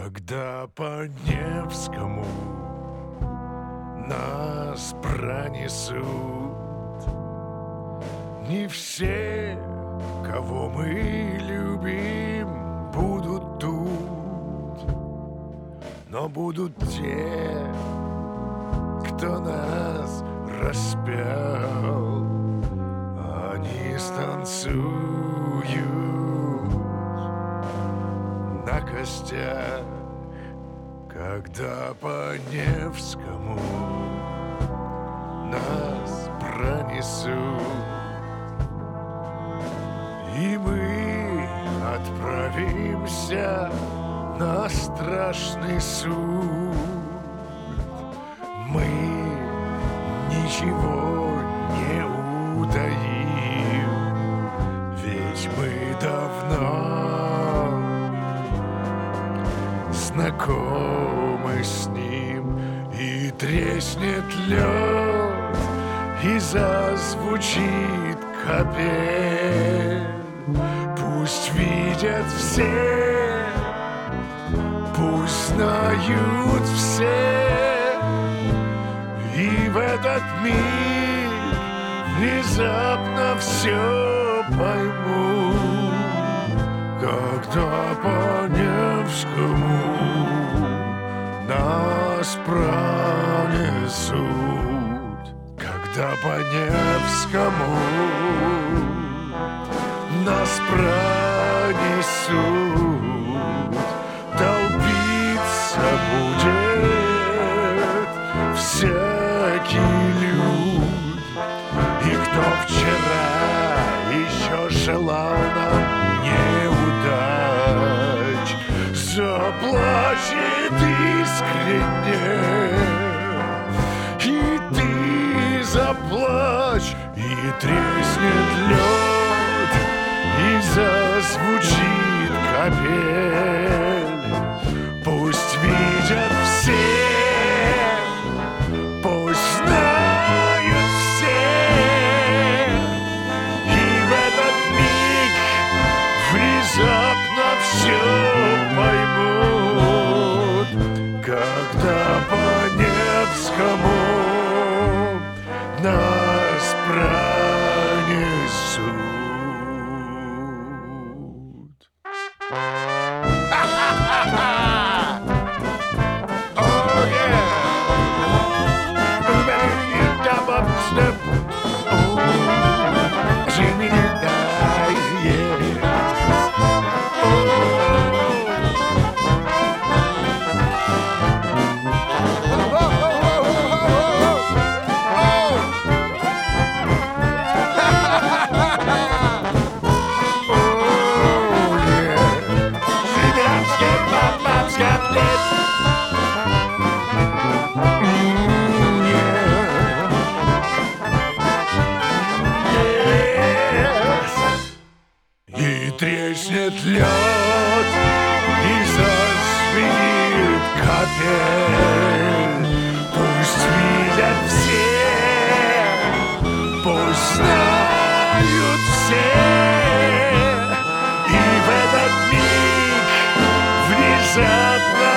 Когда по Невскому нас пронесут, не все, кого мы любим, будут тут, но будут те, кто нас распял. Они станцуют на костях, когда по Невскому нас пронесут, и мы отправимся на страшный суд. Мы ничего не утаим, ведь мы давно знакомы с ним. И треснет лед, и зазвучит капель. Пусть видят все, пусть знают все, и в этот миг внезапно все поймут, когда по Невскому нас пронесут, когда по Невскому нас пронесут, толпиться будет всякий люд. И кто вчера еще желал нам неудач, заплачет искренне, и ты заплачь, и треснет лед, и зазвучит капель. Пусть видят все, пусть знают все, и в этот миг внезапно все поймут, когда по Невскому нас пронесут. И треснет лед, и зазвенит капель. Пусть видят все, пусть знают все, и в этот миг внезапно